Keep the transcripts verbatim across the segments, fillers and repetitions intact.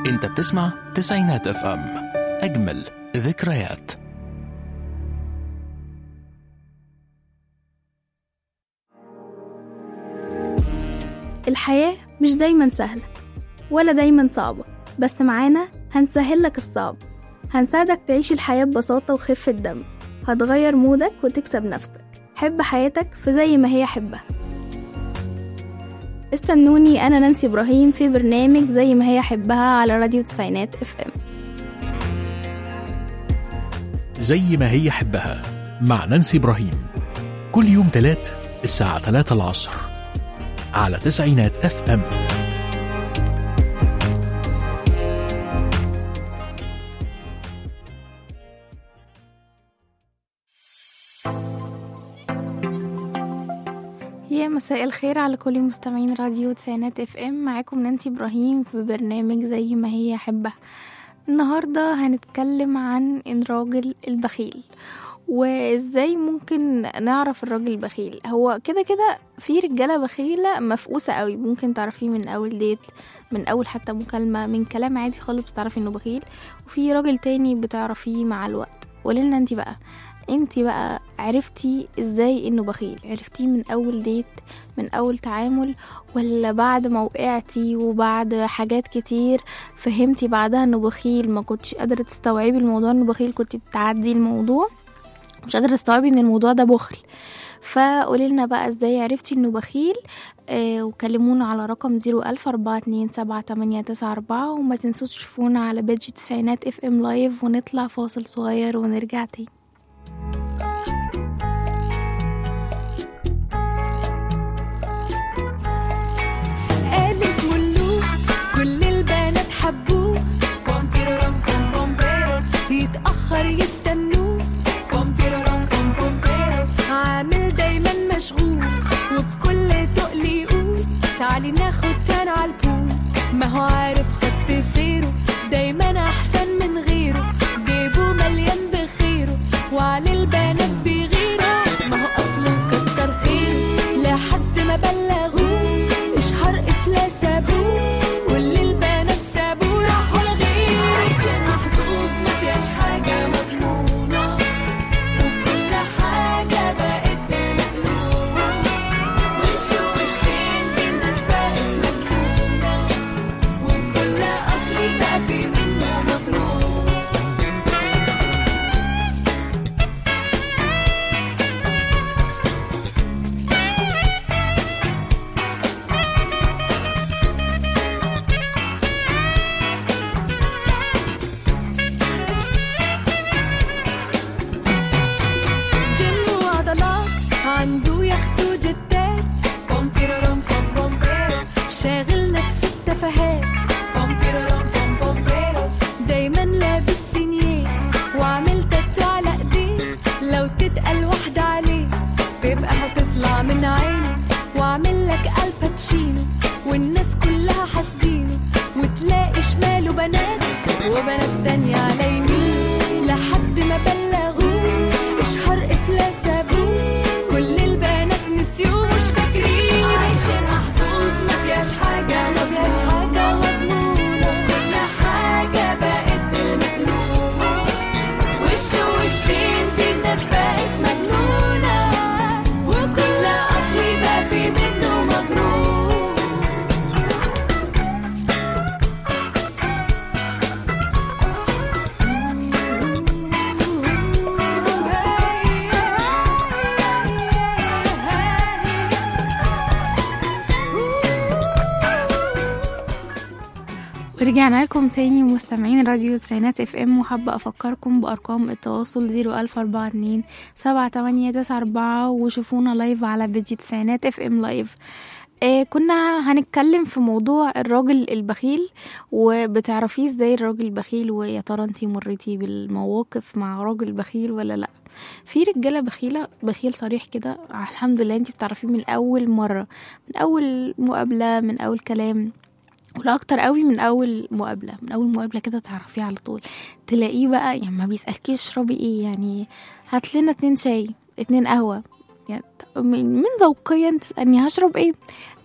انت بتسمع تسعينات اف ام، اجمل ذكريات. الحياة مش دايما سهلة ولا دايما صعبة، بس معانا هنسهلك الصعب، هنساعدك تعيش الحياة ببساطة وخفة دم، هتغير مودك وتكسب نفسك. حب حياتك في زي ما هي حبها. استنوني أنا نانسي إبراهيم في برنامج زي ما هي حبها على راديو تسعينات اف ام. زي ما هي حبها مع نانسي إبراهيم، كل يوم تلات الساعة ثلاثة العصر على تسعينات اف ام. يا مساء الخير على كل مستمعين راديو تسعينات اف ام، معاكم نانسي إبراهيم في برنامج زي ما هي حبها. النهاردة هنتكلم عن الراجل البخيل وازاي ممكن نعرف الراجل البخيل. هو كده كده في رجالة بخيلة مفقوسة قوي، ممكن تعرفيه من اول ديت، من اول حتى مكالمة، من كلام عادي خالص بتعرفي انه بخيل. وفي راجل تاني بتعرفيه مع الوقت. قوليلنا انتي بقى انتي بقى عرفتي ازاي انه بخيل؟ عرفتيه من اول ديت، من اول تعامل، ولا بعد ما وقعتي وبعد حاجات كتير فهمتي بعدها انه بخيل؟ ما كنتش قادرة تستوعبي الموضوع انه بخيل، كنتي بتعدي الموضوع مش قادرة تستوعبي ان الموضوع ده بخل. فقوليلنا بقى ازاي عرفتي انه بخيل. آه وكلمونا على رقم زيرو ألف أربعة اتنين سبعة تمانية تسعة أربعة، وما تنسوش تشوفونا على بيج تسعينات اف ام لايف. ونطلع فاصل صغير ونرجع تاني. قال اسمه اللوب، كل البنات حبوه، بومبيرورم بوم بومبيرو، يتأخر يستنوه، بومبيرورم بوم بومبيرو، عامل دايما مشغول وبكل تقل يقول تعالي ناخد تان عالبول. ما هو عارف خط سيره دايما احسن من غيره، جيبه مليان بخيره وعلى البنات بيغيره. ما هو اصلا كتر خيره لحد ما بلغوه اشهر افلاس ابوه، كل البنات سابوه راحوا لغيره. عايشين محظوظ ما فيهاش حاجه مضمونه، وكل حاجه بقت بمقلوبه، وش وشين الناس بقت مجنونه، وكل اصلي بقى في منه مطروح. جيم وعضلات عنده يخت وجتات، بومبيرورم بوم بومبيرو، شاغل نفسه بتفاهات، بومبيرورم بوم بومبيرو، دايما لابس سينيه وعامل تاتو على ايديه، لو تتقل واحدة عليه تبقى هتطلع من عينه، وعامل لك الباتشينو والناس كلها حاسدينه، وتلاقي شماله بنات وبنات تانية على يمين، لحد ما بلغوه اشهر افلاس ابوه، كل البنات نسيوه مش فاكرين. عايشين محظوظ ما فيهاش حاجة ما فيهاش حاجة مضمونة، كل حاجة بقت بالمقلوبة، وش وشين دي الناس بقت مجنونة، وكل أصلي بقى في منه مضروب. ورجعنا لكم تاني مستمعين راديو تسعينات اف ام، وحابة افكركم بارقام التواصل زيرو ألف أربعة اتنين سبعة تمانية تسعة أربعة، وشوفونا لايف على بيجي تسعينات اف ام لايف. آه كنا هنتكلم في موضوع الراجل البخيل، وبتعرفيه ازاي الراجل البخيل، ويا ترى انتي مريتي بالمواقف مع راجل بخيل ولا لا؟ في رجاله بخيله بخيل صريح كده، الحمد لله انتي بتعرفيه من اول مره، من اول مقابله، من اول كلام، ولا اكتر قوي من اول مقابله. من اول مقابله كده تعرفيه على طول، تلاقيه بقى يعني ما بيسالكيش اشربي ايه، يعني هات لنا اتنين شاي اتنين قهوه، يعني من ذوقيا تسالني هشرب ايه،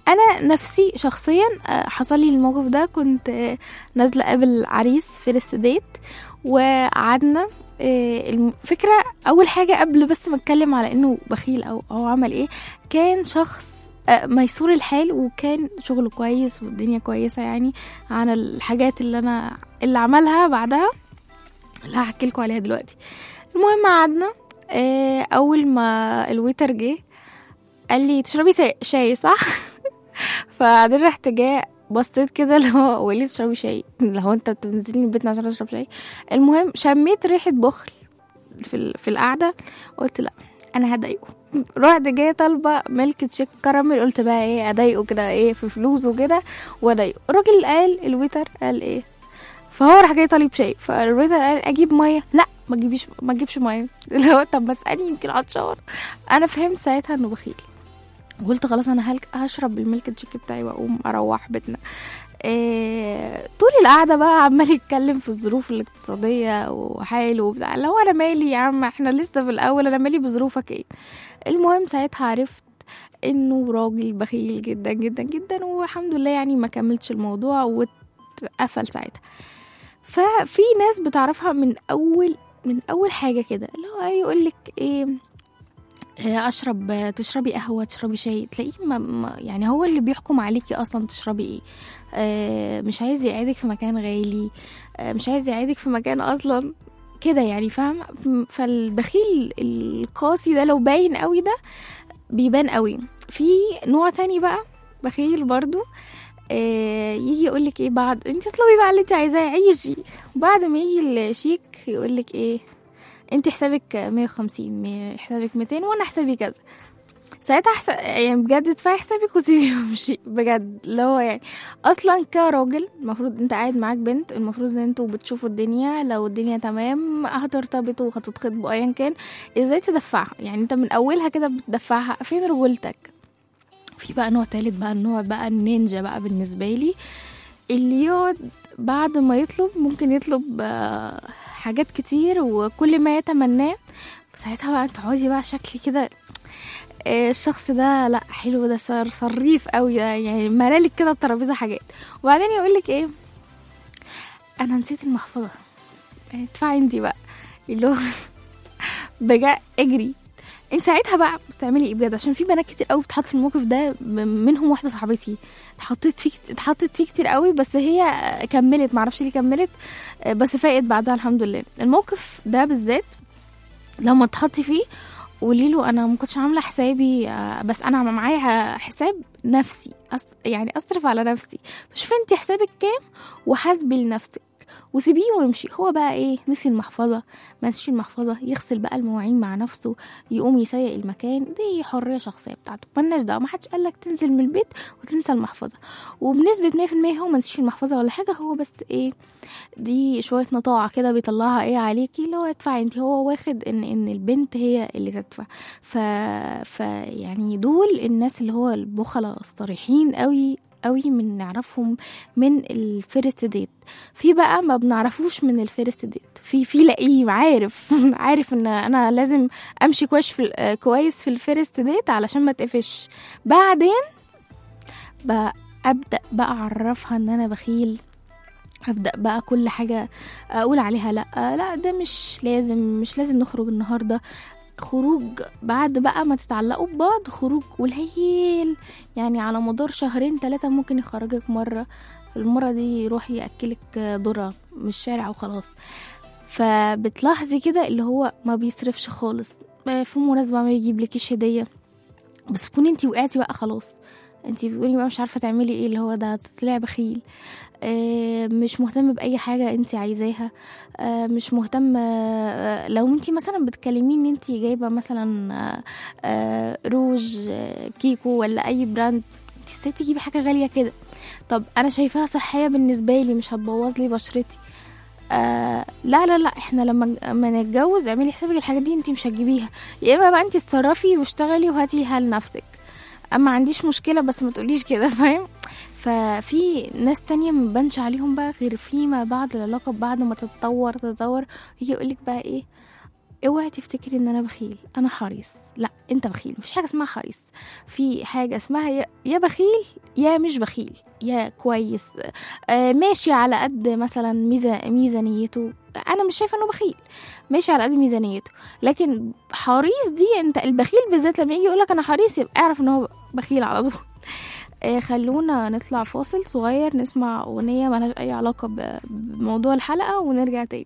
انا نفسي شخصيا حصل لي الموقف ده. كنت نازله قبل عريس فيرست ديت وقعدنا. الفكره اول حاجه قبل بس ما اتكلم على انه بخيل او او عمل ايه، كان شخص ميسور الحال وكان شغله كويس والدنيا كويسه يعني عن الحاجات اللي انا اللي عملها بعدها اللي هحكي لكم عليها دلوقتي. المهم قعدنا. اول ما الويتر جه قال لي تشربي شاي صح؟ فبعدين رحت جايه بصيت كده اللي هو وليه تشربي شاي؟ اللي هو انت بتنزلي من بيتنا عشان اشرب شاي؟ المهم شميت ريحه بخل في في القعده، قلت لا انا هضايقه. رحت جايه طالبه ميلك تشيك كراميل، قلت بقى ايه اضايقه كده ايه في فلوسه كده واضايقه. الراجل قال الويتر قال ايه، فهو راح جاي طالب شاي. فالويتر قال اجيب ميه، لا ما تجيبيش ما تجيبش ميه. اللي هو طب ما تسالني يمكن عطشان. انا فهمت ساعتها انه بخيل، قلت خلاص انا هشرب الميلك تشيك بتاعي واقوم اروح بيتنا. إيه طول القعده بقى عمال يتكلم في الظروف الاقتصاديه وحاله وبتاع. لو انا مالي يا عم، احنا لسه في الاول، انا مالي بظروفك ايه. المهم ساعتها عرفت انه راجل بخيل جدا جدا جدا، والحمد لله يعني ما كملتش الموضوع واتقفل ساعتها. ففي ناس بتعرفها من اول من اول حاجه كده، اللي هو يقولك ايه اشرب تشربي قهوه تشربي شاي، تلاقيه ما ما يعني هو اللي بيحكم عليكي اصلا تشربي ايه. آه مش عايز يقعدك في مكان غالي، آه مش عايز يقعدك في مكان اصلا كده يعني، فاهم؟ فالبخيل القاسي ده لو باين قوي ده بيبان قوي. في نوع تاني بقى بخيل برضو، آه يجي يقولك ايه بعد انت تطلبي بقى اللي انت عايزاه عيشي، وبعد ما يجي الشيك يقولك ايه انت حسابك مية وخمسين، حسابك ميتين وانا حسابي كذا. ساعتها حساب يعني بجد ادفعي حسابك وسيبيه وامشي بجد. اللي هو يعني اصلا كراجل المفروض انت قاعد معاك بنت، المفروض ان انتوا بتشوفوا الدنيا، لو الدنيا تمام هترتبطوا وهتتخطبوا ايا كان، ازاي تدفعها يعني انت من اولها كده بتدفعها. فين رجولتك؟ في بقى نوع تالت بقى، النوع بقى النينجا بقى بالنسبه لي، اللي يقعد بعد ما يطلب ممكن يطلب حاجات كتير وكل ما يتمناه. ساعتها بقى تقعدي بقى شكلي كده الشخص ده لا حلو، ده صار صريف قوي، ده يعني ملالك كده الترابيزه حاجات. وبعدين يقولك ايه انا نسيت المحفظه، ادفعي انتي بقى. اللي هو بجد اجري انت ساعتها بقى بتعملي ايه بجد؟ عشان في بنات كتير قوي بتحط في الموقف ده، منهم واحده صاحبتي اتحطيت فيه اتحطت فيه كتير قوي، بس هي كملت، معرفش ليه كملت، بس فاقت بعدها الحمد لله. الموقف ده بالذات لما تحطي فيه قولي له انا ما كنتش عامله حسابي، بس انا معايا حساب نفسي أص... يعني اصرف على نفسي، فشوفي انت حسابك كام وحاسبي لنفسك وسيبيه ويمشي. هو بقى ايه نسي المحفظه، ما نسيش المحفظه، يغسل بقى المواعين مع نفسه، يقوم يسيق المكان، دي حريه شخصيه بتاعته، مالناش دعوه، ما حدش قالك تنزل من البيت وتنسى المحفظه. وبنسبه مية في المية هو ما نسيش المحفظه ولا حاجه، هو بس ايه دي شويه نطاعه كده بيطلعها ايه عليكي، اللي هو ادفعي انت، هو واخد ان ان البنت هي اللي تدفع. ف... ف يعني دول الناس اللي هو البخله الصريحين قوي قوي من نعرفهم من الفيرست ديت. في بقى ما بنعرفوش من الفيرست ديت، في في لئيم عارف عارف ان انا لازم امشي كويس في كويس في الفيرست ديت علشان ما تقفش. بعدين بقى ابدا بقى اعرفها ان انا بخيل، ابدا بقى كل حاجه اقول عليها لا لا ده مش لازم مش لازم نخرج النهارده، خروج بعد بقى ما تتعلقوا ببعض، خروج قليل يعني على مدار شهرين ثلاثة ممكن يخرجك مرة، المرة دي يروح يأكلك ذرة من الشارع وخلاص. فبتلاحظي كده اللي هو ما بيصرفش خالص، في مناسبة ما يجيب لكيش هدية، بس تكوني انتي وقعتي بقى خلاص، انتي بتقولي بقى مش عارفة تعملي ايه، اللي هو ده تطلع بخيل. آه مش مهتم بأي حاجة انتي عايزاها، آه مش مهتم. آه لو انتي مثلا بتكلمين ان انتي جايبة مثلا آه آه روج آه كيكو ولا اي براند، انتي ازاي تجيبي حاجة غالية كده؟ طب انا شايفاها صحية بالنسبة لي، مش هتبوظ لي بشرتي. آه لا لا لا احنا لما ما نتجوز اعملي حسابك الحاجات دي انتي مش هتجيبيها، يا اما بقى انتي اتصرفي واشتغلي وهاتيها لنفسك، اما عنديش مشكلة بس ما تقوليش كده، فاهم؟ ففي ناس تانية ما بانش عليهم بقى غير فيما بعد العلاقة، بعد ما تتطور تتطور يجي يقولك بقى ايه اوعي تفتكري ان انا بخيل، انا حريص. لا، انت بخيل. مفيش حاجه اسمها حريص، في حاجه اسمها يا, يا بخيل يا مش بخيل، يا كويس آه ماشي على قد مثلا ميزا ميزانيته. انا مش شايفه انه بخيل، ماشي على قد ميزانيته. لكن حريص دي، انت البخيل بالذات لما يجي يقولك انا حريص يبقى اعرف ان هو بخيل على طول. آه خلونا نطلع فاصل صغير نسمع اغنيه ملهاش اي علاقه ب- بموضوع الحلقه ونرجع تاني.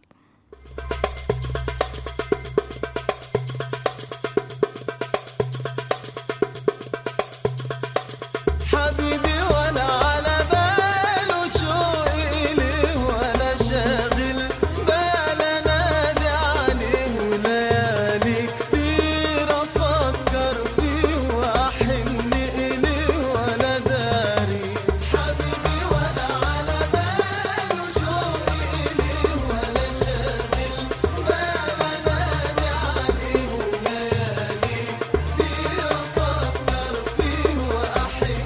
حبيبي وانا على باله شوقي ليه وانا شاغل بال انادي عليه وليالي كتير افكر فيه واحن اليه وانا داري. حبيبي وانا على باله شوقي ليه وانا شاغل بال انادي عليه وليالي كتير افكر فيه واحن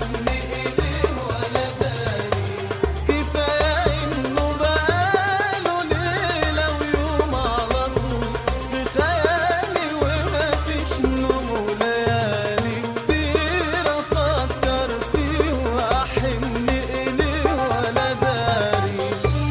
كفاية إنه بقاله ليلة ويوم على طول في خيالي وما فيش نوم وليالي كتير أفكر فيه وأحن إليه ولا داري.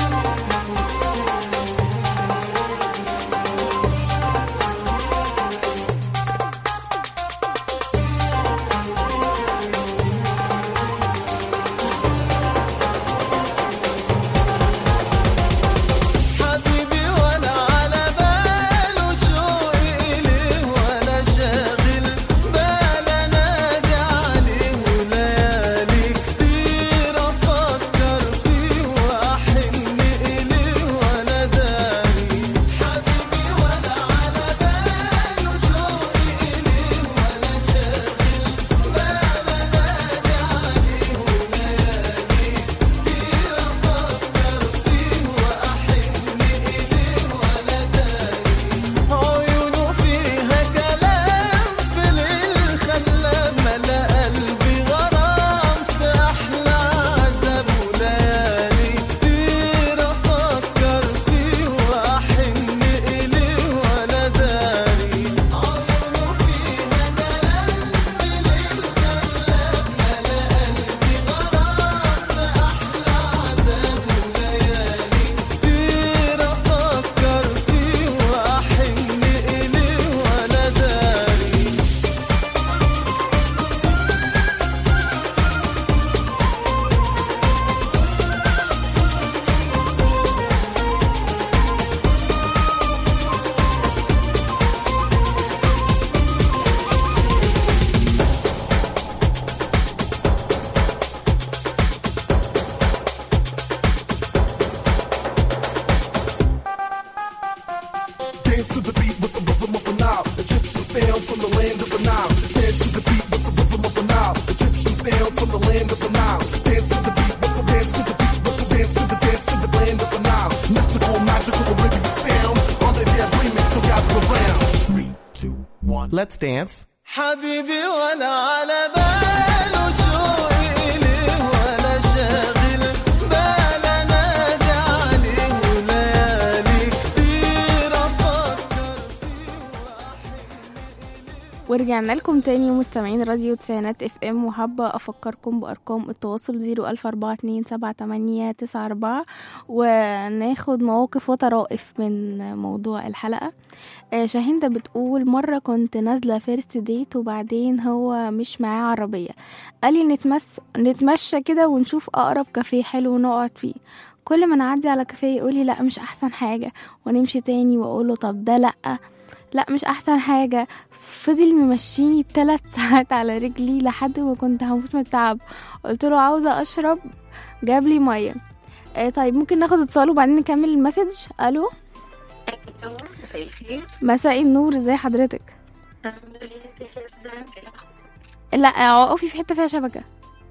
حبيبي وانا على باله شوقي ليه وانا شاغل بال انادي عليه وليالي كتير افكر فيه واحن اليه وانا داري. حبيبي وانا على باله شوقي ليه وانا شاغل بال انادي عليه وليالي كتير افكر فيه واحن إليه ولا داري. عيونه فيها كلام في ليل خلى ملا قلبي غرام في أحلى عذاب وليالي كتير أفكر فيه وأحن إليه ولا داري. عيونه فيها كلام في ليل خلى ملا قلبي غرام في أحلى عذاب وليالي كتير أفكر فيه وأحن إليه ولا داري. Dance to the beat with the rhythm of the Nile. Egyptian sounds from the land of the Nile. Dance to the beat with the rhythm of the Nile. Egyptian sounds from the land of the Nile. Dance to the beat with the dance to the beat with the dance to the dance to the land of the Nile. Mystical, magical, Arabian sound. On the dead remix, so gather around. Three, two, one. Let's dance. حبيبي وانا على باله شوقي ليه وانا شاغل بال انادي عليه وليالي كتير افكر ورجعنا لكم تاني مستمعين راديو تسعينات اف ام، وحابة افكركم بارقام التواصل زيرو الف اربعة اتنين سبعة تمانية تسعة اربعة وناخد مواقف وطرائف من موضوع الحلقة. آه، شاهندة بتقول مرة كنت نازلة فيرست ديت وبعدين هو مش معاه عربية، قالي نتمس... نتمشى كده ونشوف اقرب كافيه حلو نقعد فيه. كل ما نعدي على كافيه يقولي لا مش احسن حاجة، ونمشي تاني واقوله طب ده لا لا مش احسن حاجة. فضل ممشيني ثلاث ساعات على رجلي لحد ما كنت هموت من التعب. قلت له عاوزة اشرب، جاب لي مية. آه طيب ممكن ناخد اتصال وبعدين نكمل المسج. الو، مساء الخير. مساء النور، ازاي حضرتك؟ الحمد لله. ازيك؟ لا اقفي في حتة فيها شبكة.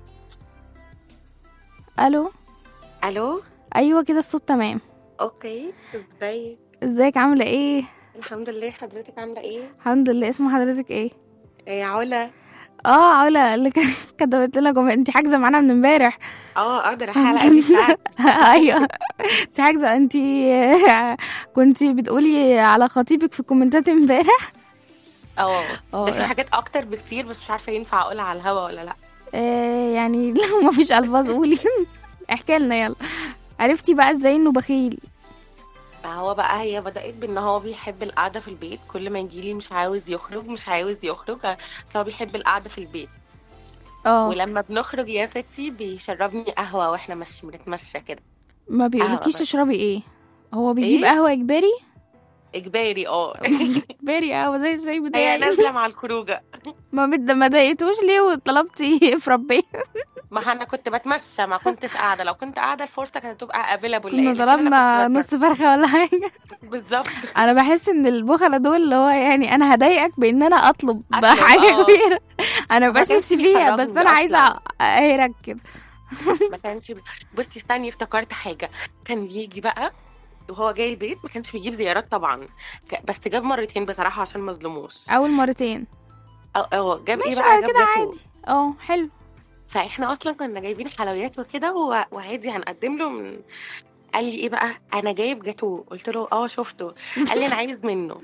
الو الو. ايوه كده الصوت تمام. اوكي، ازيك؟ ازيك عاملة ايه؟ الحمد لله. حضرتك عامله ايه؟ الحمد لله. اسم حضرتك ايه؟ إيه، علا. اه علا اللي ك- كتبت لنا كومنت، انت حاجزه معانا من امبارح. اه اقدر الحلقه دي فعلا. ايوه انت حاجزه، انت كنت بتقولي على خطيبك في الكومنتات امبارح. اه اه ده في لا. حاجات اكتر بكتير بس مش عارفه ينفع اقولها على الهوا ولا لا. آه يعني لو ما فيش الفاظ قولي. احكي لنا يلا، عرفتي بقى ازاي انه بخيل؟ هو بقى هي بدأت بان هو بيحب القعده في البيت، كل ما يجيلي مش عاوز يخرج مش عاوز يخرج، بس هو بيحب القعده في البيت. اه ولما بنخرج يا ستي بيشربني قهوه واحنا مش بنتمشى كده. ما بيقولكيش قهوة بس. تشربي ايه؟ هو بيجيب ايه قهوه اجباري؟ اجباري اه. اجباري قهوه زي الشاي هي بتاعي. نازله مع الخروجه. ما بد ما ضايقتوش ليه وطلبتي فربيه؟ ما انا كنت بتمشى ما كنتش قاعده، لو كنت قاعده الفرصه كانت هتبقى افيلابل. كنا طلبنا نص فرخه ولا حاجه. بالظبط. انا بحس ان البخلة دول اللي هو يعني انا هضايقك بان انا اطلب أطلب، بحاجه آه. كبيره، انا ما مبقاش كانش نفسي فيها بس بيخرجني انا عايزه أصلاً. اقهرك كده. ما كانش بي... بصي استني افتكرت حاجه. كان يجي بقى وهو جاي البيت، ما كانش بيجيب زيارات طبعا، ك- بس جاب مرتين بصراحه عشان مظلموش. اول مرتين اه اه جاب ايه ماشي بقى؟ بعد جاب كده جاتو. عادي. اه حلو. فاحنا اصلا كنا جايبين حلويات وكده و- وعادي هنقدم له من... قال لي ايه بقى؟ انا جايب جاتو. قلت له اه شفته. قال لي انا عايز منه.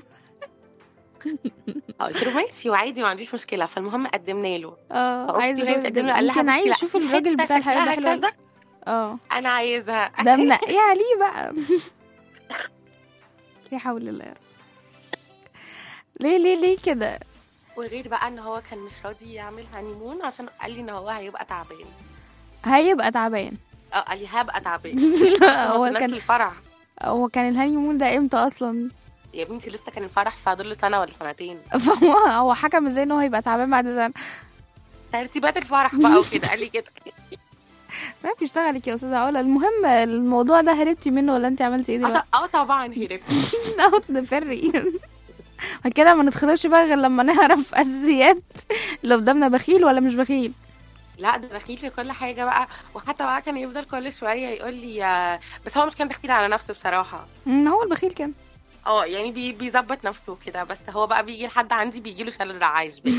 قلت له ماشي وعادي ما عنديش مشكله. فالمهم قدمنا له. اه فاختي عايزه وهي بتقدم له قال لها يمكن بصي عايز لا اشوف في الراجل حته بتاع الحلويات ده شكلها حلو ولا- كذا اه انا عايزها. ده منقيه ليه بقى؟ لا حول الله يا رب. ليه ليه ليه كده؟ وريت بقى ان هو كان مش راضي يعمل هانيمون عشان قال لي ان هو هيبقى تعبان. هيبقى تعبان. اه قال لي هبقى تعبان. لا هو هو كان كان في الفرح. هو كان الهاني مون ده امتى اصلا؟ يا بنتي لسه كان الفرح فاضل له سنه ولا سنتين. فهو هو حكم ازاي ان هو هيبقى تعبان بعد سنه؟ ترتيبات الفرح بقى وكده قال لي كده. لا بيشتغلك يا استاذه علا. المهم الموضوع ده هربتي منه ولا انت عملتي ايه اه دلوقتي؟ ط- اه طبعا هربت. ناخد نفرق كده ما نتخدمش بقى غير لما نعرف اساسيات اللي قدامنا بخيل ولا مش بخيل. لا ده بخيل في كل حاجه بقى. وحتى بقى كان يفضل كل شويه يقول لي آه، بس هو مش كان بخيل على نفسه بصراحه. أمم، هو البخيل كان اه يعني بي بيظبط نفسه كده، بس هو بقى بيجي لحد عندي بيجي له شلل رعاش بقى.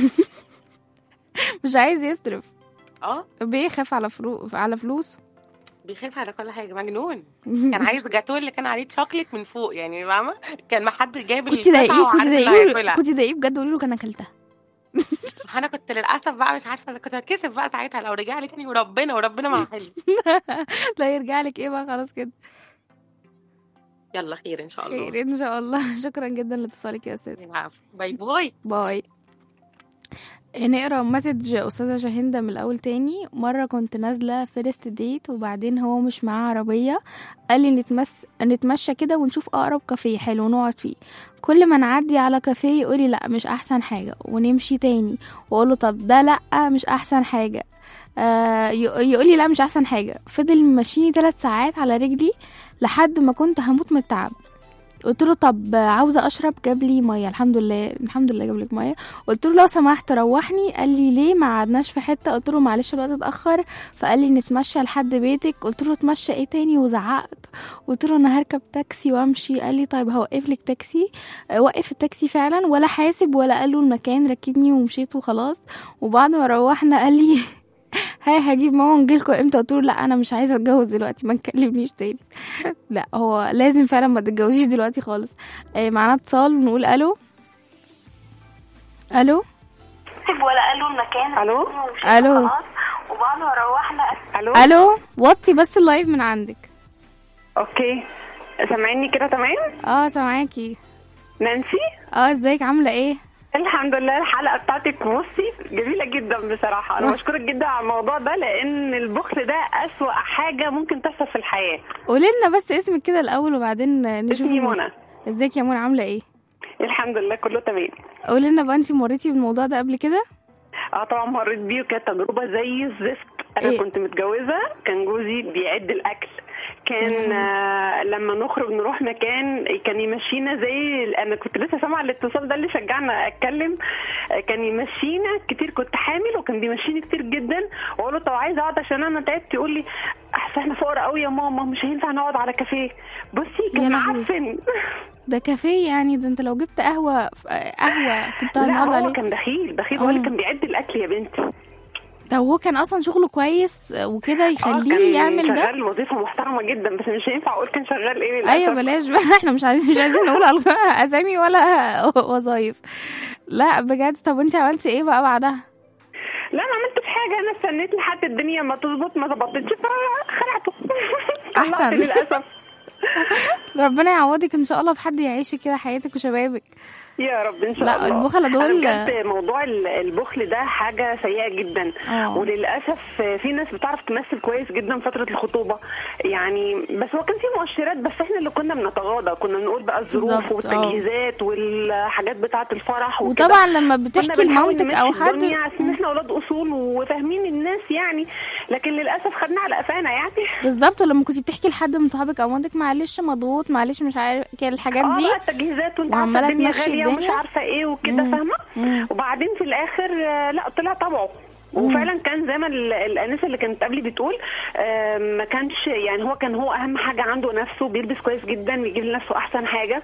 مش عايز يصرف، اه بيخاف على فرو... على فلوس. بيخاف على كل حاجه مجنون. كان عايز جاتوه اللي كان عليه شوكليت من فوق يعني فاهمه. كان ما حد جايب كنت ضايقيه القطعه كنت وعارف اللي ضايقيه هياكلها. كنت ضايقيه بجد. قولي له كان اكلتها. انا كنت للاسف بقى مش عارفه، كنت هتكسف بقى ساعتها لو رجع لي تاني وربنا وربنا مع حلو. لا يرجع لك ايه بقى خلاص كده. يلا خير ان شاء الله. خير ان شاء الله. شكرا جدا لاتصالك يا استاذ. العفو. باي باي. باي. نقرا مسج استاذه شاهندة من الاول تاني. مره كنت نازله فيرست ديت وبعدين هو مش معاه عربيه، قال لي نتمس نتمشى كده ونشوف اقرب كافيه حلو نقعد فيه. كل ما نعدي على كافيه يقولي لا مش احسن حاجه ونمشي تاني، واقول له طب ده لا مش احسن حاجه. آه يقولي لا مش احسن حاجه. فضل ماشيني ثلاث ساعات على رجلي لحد ما كنت هموت من التعب. قلت له طب عاوزه اشرب، جاب لي ميه. الحمد لله الحمد لله جاب لك ميه. قلت له لو سمحت روحني. قال لي ليه ما قعدناش في حته؟ قلت له معلش الوقت اتاخر. فقال لي نتمشى لحد بيتك. قلت له اتمشى ايه تاني؟ وزعقت. قلت له انا هركب تاكسي وامشي. قال لي طيب هوقف لك تاكسي. وقف التاكسي فعلا ولا حاسب ولا قال له المكان، ركبني ومشيت وخلاص. وبعد ما روحنا قال لي ها هجيب ماما ونجيلكوا امتى؟ قلت له لا انا مش عايزه اتجوز دلوقتي، ما تكلمنيش تاني. لا هو لازم فعلا ما تتجوزيش دلوقتي خالص. آه معانا اتصال ونقول الو. الو ولا قالوا المكان. الو الو وبعد ما روحنا الو الو وطي بس اللايف من عندك. اوكي سامعيني كده تمام؟ اه سامعاكي. نانسي اه ازيك عامله ايه؟ الحمد لله. الحلقه بتاعتك بصي جميله جدا بصراحه. انا بشكرك جدا على الموضوع ده لان البخل ده اسوأ حاجه ممكن تحصل في الحياه. قولي لنا بس اسمك كده الاول وبعدين نشوف. اسمي الموضوع. منى. ازيك يا منى عامله ايه؟ الحمد لله كله تمام. قولي لنا بقى انتي مريتي بالموضوع ده قبل كده؟ اه طبعا مريت بيه وكانت تجربه زي الزفت. انا إيه؟ كنت متجوزه، كان جوزي بيعد الاكل. كان آه لما نخرج نروح مكان كان يمشينا زي انا كنت لسه سامعه الاتصال ده اللي شجعنا اتكلم. آه كان يمشينا كتير، كنت حامل وكان بيمشيني كتير جدا. واقول له طب عايزه اقعد عشان انا تعبت، يقول لي اصل احنا فقراء قوي يا ماما، مش هينفع نقعد على كافيه. بصي يا كان لهوي. معفن. ده كافيه يعني؟ ده انت لو جبت قهوه قهوه كنت لا هنقعد هو عليه. كان بخيل بخيل، هو آه. اللي كان بيعد الاكل يا بنتي. ده هو كان اصلا شغله كويس وكده اه يخليه كان يعمل ده. شغال وظيفه محترمه جدا، بس مش هينفع اقول كان شغال ايه للاسف. ايوه بلاش بقى، احنا مش عايزين مش عايزين نقول اسامي ولا وظايف. لا بجد. طب انت عملتي ايه بقى بعدها؟ لا ما عملتش حاجه، انا استنيت لحد الدنيا ما تظبط، ما ظبطتش فخلعته. أحسن. للاسف. ربنا يعوضك ان شاء الله بحد يعيش كده حياتك وشبابك. يا رب ان شاء لا الله. البخلة دول أنا بجد موضوع البخل ده حاجه سيئه جدا. أوه. وللاسف في ناس بتعرف تمثل كويس جدا فتره الخطوبه يعني، بس هو كان في مؤشرات، بس احنا اللي كنا بنتغاضى، كنا بنقول بقى الظروف والتجهيزات والحاجات بتاعه الفرح وكده. وطبعا لما بتحكي لمامتك او حد عشان احنا اولاد اصول وفاهمين الناس يعني، لكن للاسف خدنا على قفانا يعني. بالظبط. لما كنتي بتحكي لحد من صحابك او مامتك معلش مضغوط معلش مش عارف كده الحاجات دي، اه التجهيزات وانت وعمالة عارفه الدنيا تمشي غاليه ومش عارفه ايه وكده فاهمه. وبعدين في الاخر لا طلع طبعه. وفعلا كان زي ما الانسه اللي كانت قبلي بتقول، ما كانش يعني هو كان هو اهم حاجه عنده نفسه، بيلبس كويس جدا، بيجيب لنفسه احسن حاجه.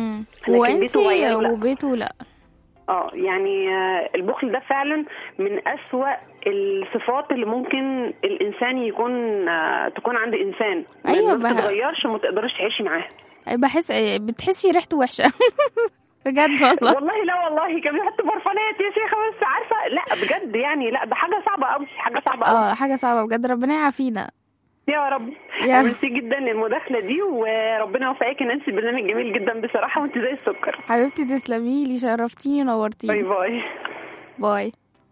وانتي وبيته لا. اه يعني البخل ده فعلا من أسوأ الصفات اللي ممكن الانسان يكون تكون عند انسان. ايوه ما تتغيرش وما تقدرش تعيشي معاه. بحس بتحسي ريحته وحشه. بجد والله. والله لا والله كان بيحط برفانات يا شيخه، بس عارفه لا بجد يعني، لا ده حاجه صعبه قوي، حاجه صعبه قوي. اه حاجه صعبه بجد، ربنا يعافينا يا رب. ميرسي جدا للمداخله دي، وربنا يوفقك ان انت برنامج جميل جدا بصراحه، وانت زي السكر حبيبتي. تسلمي لي، شرفتيني ونورتيني. باي باي باي.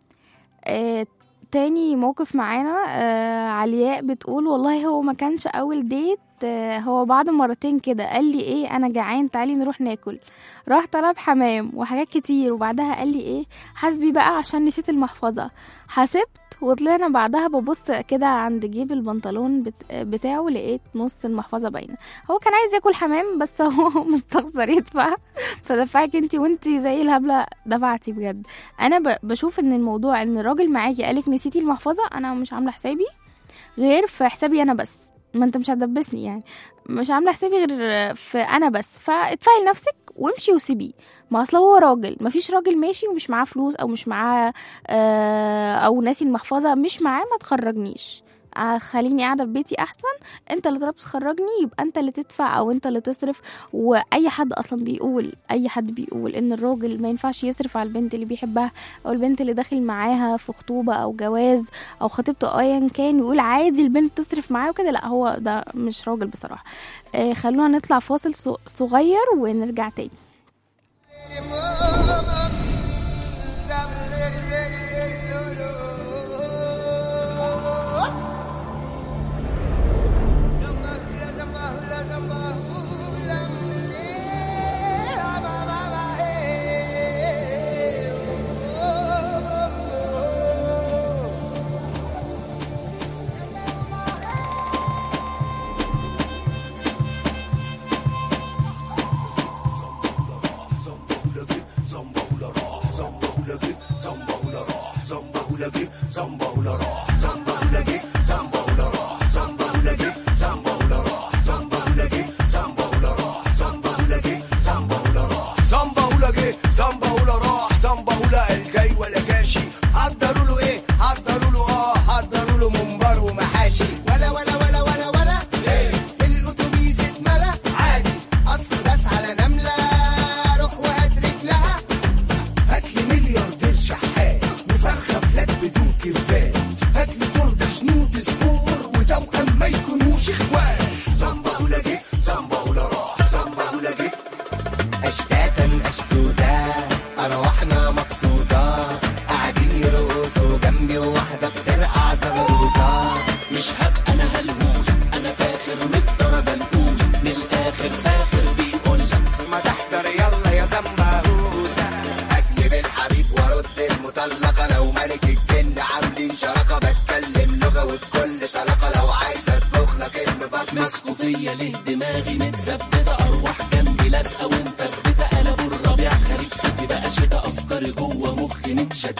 آه تاني موقف معانا. آه علياء بتقول والله هو ما كانش اول ديت، آه هو بعد مرتين كده قال لي ايه انا جعان تعالي نروح ناكل، راح طلب حمام وحاجات كتير، وبعدها قال لي ايه حاسبي بقى عشان نسيت المحفظة. حسبت وطلعنا بعدها ببص كده عند جيب البنطلون بتاعه لقيت نص المحفظة باينة. هو كان عايز ياكل حمام بس هو مستخسر يدفع فدفعك انتي وانتي زي الهبلة دفعتي. بجد انا بشوف ان الموضوع ان الراجل معاكي قالك نسيتي المحفظة، انا مش عاملة حسابي غير في حسابي انا بس، ما انت مش هتدبسني يعني، مش عامله حسابي غير في انا بس، فادفعي لنفسك وامشي وسيبيه. ما اصل هو راجل، مفيش راجل ماشي ومش معاه فلوس او مش معاه آه او ناسي المحفظه مش معاه ما تخرجنيش، آه خليني قاعده في بيتي احسن. انت اللي طلبت تخرجني يبقى انت اللي تدفع او انت اللي تصرف. واي حد اصلا بيقول اي حد بيقول ان الراجل ما ينفعش يصرف على البنت اللي بيحبها او البنت اللي داخل معاها في خطوبه او جواز او خطيبته ايا كان، يقول عادي البنت تصرف معاه وكده، لا هو ده مش راجل بصراحه. آه خلونا نطلع فاصل صغير ونرجع تاني.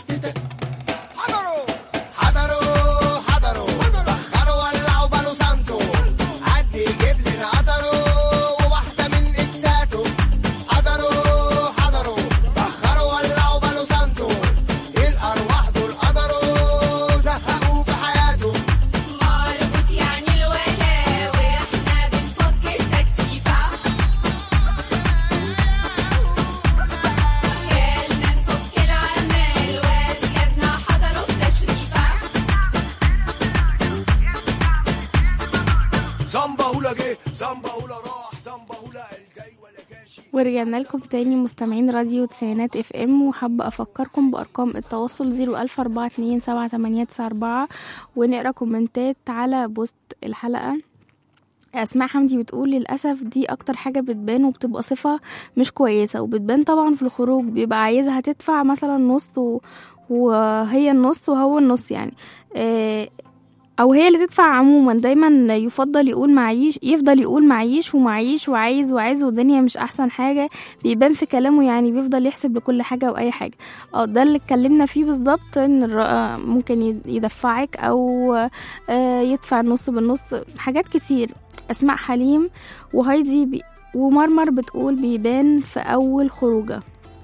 حضروا حضروا بخروا ولعوا بالو سانتو زنبا هولا جه زنبا هولا راح زنبا هولا الجاي ولا جاشي. ورجعنا لكم تاني مستمعين راديو تسعينات اف ام، وحابة افكركم بارقام التواصل زيرو الف اربعة اتنين سبعة تمانية تسعة اربعة ونقرا كومنتات على بوست الحلقة. اسماء حمدي بتقول للاسف دي اكتر حاجة بتبان وبتبقى صفة مش كويسة، وبتبان طبعا في الخروج، بيبقى عايزها تدفع مثلا نص و... وهي النص وهو النص يعني آه او هي اللي تدفع. عموما دايما يفضل يقول معيش يفضل يقول معيش ومعيش وعايز وعايز، والدنيا مش احسن حاجة، بيبان في كلامه يعني بيفضل يحسب لكل حاجة واي حاجة. اه ده اللي اتكلمنا فيه بالظبط، ان الر- ممكن يدفعك او آه يدفع النص بالنص، حاجات كتير. اسماء حليم وهايدي بي ومرمر بتقول بيبان في اول خروجه.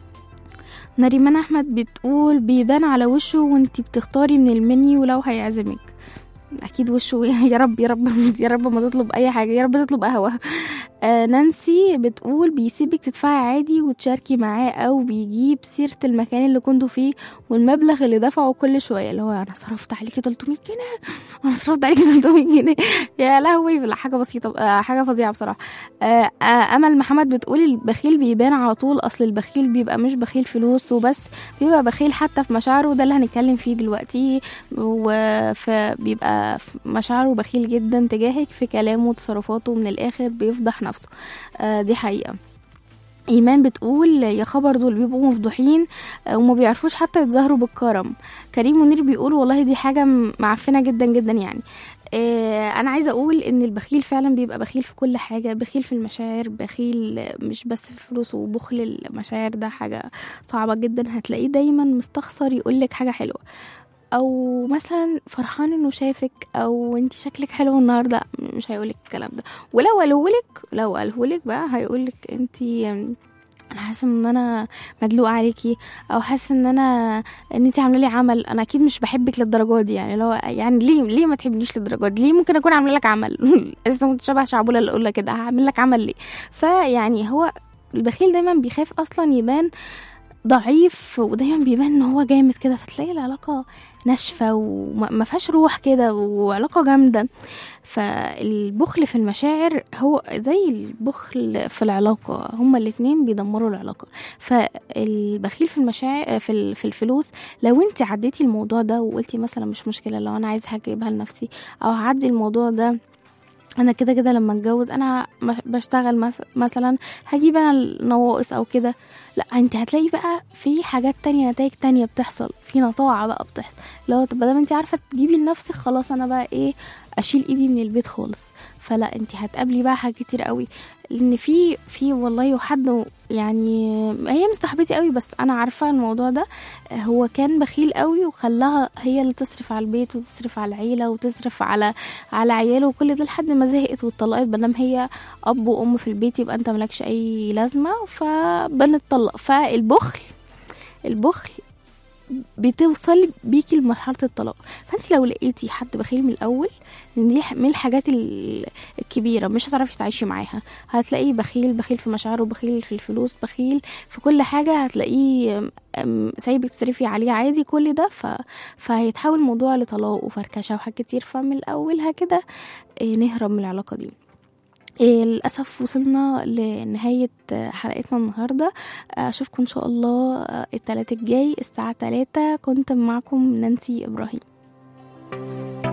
نريمان احمد بتقول بيبان على وشه وانتي بتختاري من المنيو لو هيعزمك. اكيد وشه يا رب يا رب يا رب ما تطلب اي حاجه، يا رب تطلب قهوه. آه نانسي بتقول بيسيبك تدفعي عادي وتشاركي معاه، او بيجيب سيره المكان اللي كنتوا فيه والمبلغ اللي دفعه كل شويه، اللي هو انا صرفت عليكي تلتمية جنيه، انا صرفت عليكي تلتمية جنيه يا لهوي. لا حاجه بسيطه، آه حاجه فظيعه بصراحه. آه آه امل محمد بتقول البخيل بيبان على طول، اصل البخيل بيبقى مش بخيل فلوس وبس، بيبقى بخيل حتى في مشاعره، وده اللي هنتكلم فيه دلوقتي. وبيبقى في مشاعره بخيل جدا تجاهك في كلامه وتصرفاته، من الاخر بيفضح نفسه. آه دي حقيقة. ايمان بتقول يا خبر دول بيبقوا مفضوحين آه وما بيعرفوش حتى يتظاهروا بالكرم. كريم منير بيقول والله دي حاجة معفنة جدا جدا يعني. آه انا عايزة اقول ان البخيل فعلا بيبقى بخيل في كل حاجة، بخيل في المشاعر، بخيل مش بس في الفلوس، وبخل المشاعر ده حاجة صعبة جدا. هتلاقيه دايما مستخسر يقولك حاجة حلوة، او مثلا فرحان انه شافك، او انت شكلك حلو النهارده، مش هيقولك الكلام ده. ولو قالهولك لو قالهولك بقى هيقولك انت انا حاسه ان انا مدلوقه عليكي، او حاسه ان انا ان انت عامله لي عمل، انا اكيد مش بحبك للدرجه دي يعني. لو يعني ليه ليه ما تحبنيش للدرجه دي؟ ليه ممكن اكون عامله لك عمل لسه كنت شبه شعبوله اللي اقول لك كده هعمل لك عمل ليه؟ فيعني هو البخيل دايما بيخاف اصلا يبان ضعيف، ودايما بيبان ان هو جامد كده، فتلاقي العلاقة ناشفة وما فيهاش روح كده، وعلاقة جامدة. فالبخل في المشاعر هو زي البخل في العلاقة، هما الاتنين بيدمروا العلاقة. فالبخيل في المشاعر في في الفلوس، لو انت عديتي الموضوع ده وقلتي مثلا مش مشكلة لو انا عايزة هجيبها لنفسي، او هعدي الموضوع ده، انا كده كده لما اتجوز انا بشتغل مثلا هجيب انا النواقص او كده، لا انت هتلاقي بقى في حاجات تانية، نتائج تانية بتحصل، في نطاعة بقى بتحصل. لو طب ما انت عارفة تجيبي لنفسك، خلاص انا بقى ايه اشيل ايدي من البيت خالص. فلا انت هتقابلي بقى حاجات كتير قوي، لان في في والله وحد يعني هي مش صاحبتي قوي، بس انا عارفه الموضوع ده، هو كان بخيل قوي وخلاها هي اللي تصرف على البيت وتصرف على العيله وتصرف على على عياله وكل ده، لحد ما زهقت واتطلقت. بدل هي اب وام في البيت يبقى انت مالكش اي لازمه، فبنتطلق. فالبخل البخل بتوصل بيكي لمرحله الطلاق. فانت لو لقيتي حد بخيل من الاول، دي من الحاجات الكبيره مش هتعرفي تعيشي معاها. هتلاقيه بخيل بخيل في مشاعره، بخيل في الفلوس، بخيل في كل حاجه، هتلاقيه سايبك تصرفي عليه عادي كل ده. ف... فهيتحول الموضوع لطلاق وفركشه وحاجات كتير. فمن الاول كده نهرب من العلاقه دي. للأسف وصلنا لنهاية حلقتنا النهاردة. أشوفكم إن شاء الله الثلاث الجاي الساعة ثلاثة. كنت معكم نانسي إبراهيم.